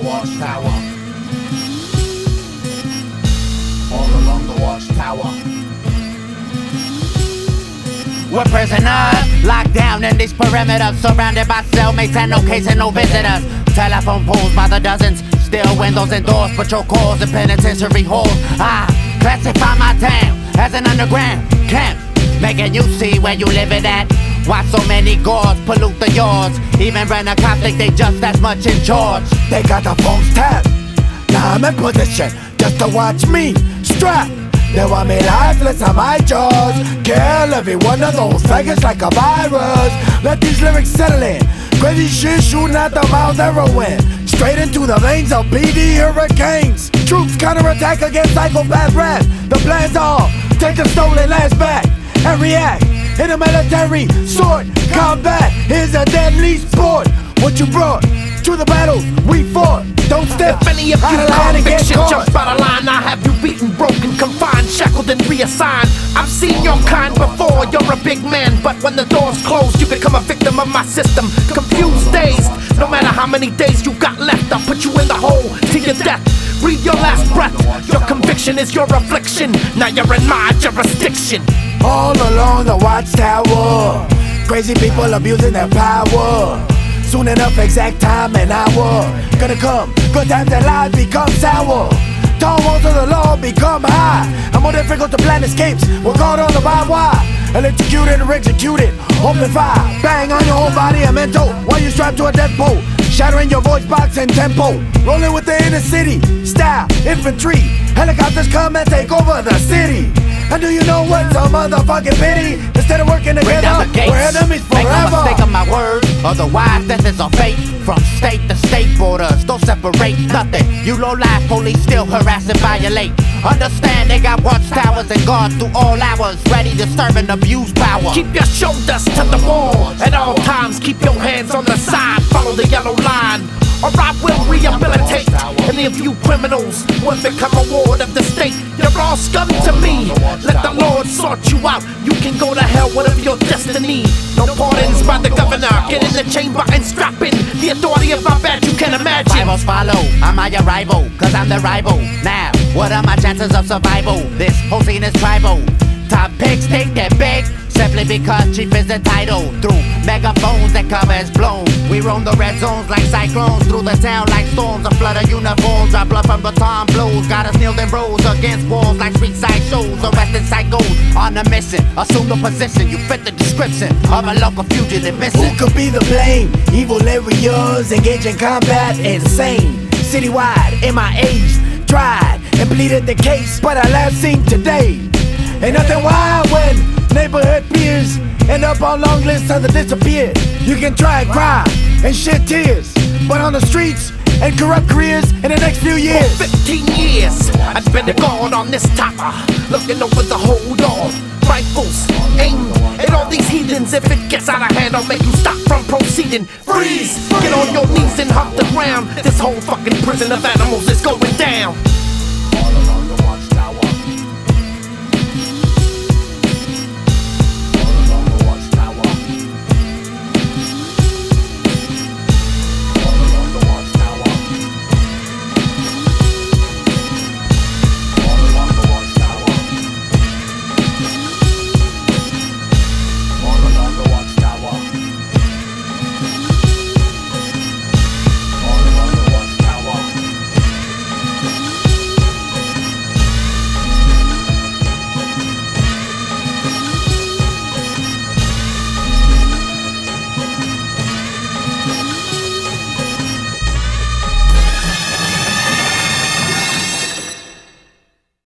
watchtower. All along the watchtower. We're prisoners, locked down in these perimeters, surrounded by cellmates and no case and no visitors. Telephone poles by the dozens, still windows and doors, patrol calls and penitentiary halls. I classify my town as an underground camp, making you see where you living at. Why so many guards pollute the yards? Even rent a cop think they just as much in charge. They got the phones tapped. Now I'm in position just to watch me strap. They want me lifeless on my jaws. Kill every one of those faggots like a virus. Let these lyrics settle in. Crazy shit shooting out the mouth, heroin straight into the veins of BD hurricanes. Troops counterattack against psychopath rap. The plans are take the stolen lands back and react in a military sword combat. Is a deadly sport. What you brought to the battle we fought. Don't step if any of you conviction jump out of line, I have you beaten, broken, confined, shackled and reassigned. I've seen your kind before, you're a big man, but when the doors close you become a victim of my system. Confused, dazed, no matter how many days you got left, I'll put you in the hole to your death. Breathe your last breath, your conviction is your affliction. Now you're in my jurisdiction. All along the watchtower, crazy people abusing their power. Soon enough, exact time and hour gonna come, good times and lies become sour. Tall walls of the law become high, and more difficult to plan escapes. We're caught on the barbed wire, electrocuted or executed. Open fire, bang on your whole body and mental, while you strapped to a death pole, shattering your voice box and tempo. Rolling with the inner city style infantry, helicopters come and take over the city. And do you know what's a motherfucking pity? Instead of working together, we're enemies forever. Make no mistake of my word, otherwise death is our fate. From state to state borders, don't separate nothing. You low-life police still harass and violate. Understand they got watchtowers and guards through all hours, ready to serve and abuse power. Keep your shoulders to the wall at all times. Keep your hands on the side, follow the yellow line, or I will rehabilitate any of you criminals will become a ward of the state. You're all scum to me. Let the Lord sort you out. You can go to hell, whatever your destiny. No pardons by the governor. Get in the chamber and strap in the authority of my badge. You can imagine. Rivals follow, I'm my rival, cause I'm the rival. Now, what are my chances of survival? This whole scene is tribal. Top picks think they're big, simply because chief is the title. Through megaphones that cover is blown, we roam the red zones like cyclones. Through the town like storms, a flood of uniforms. Our blood from baton blows, got us kneeled in rows against walls like street side shows. Arrested psychos on a mission, assume the position. You fit the description of a local fugitive missing. Who could be the blame? Evil areas engage in combat, insane. Citywide, MIAs tried and pleaded the case, but our last seen today. Ain't nothing wild when neighborhood peers end up on long lists of the disappeared. You can try and cry and shed tears, but on the streets and corrupt careers in the next few years. For 15 years, I've been a guard on this tower, looking over the whole door. Rifles, aim at all these heathens. If it gets out of hand, I'll make them stop from proceeding. Freeze! Get on your knees and hug the ground. This whole fucking prison of animals is going down.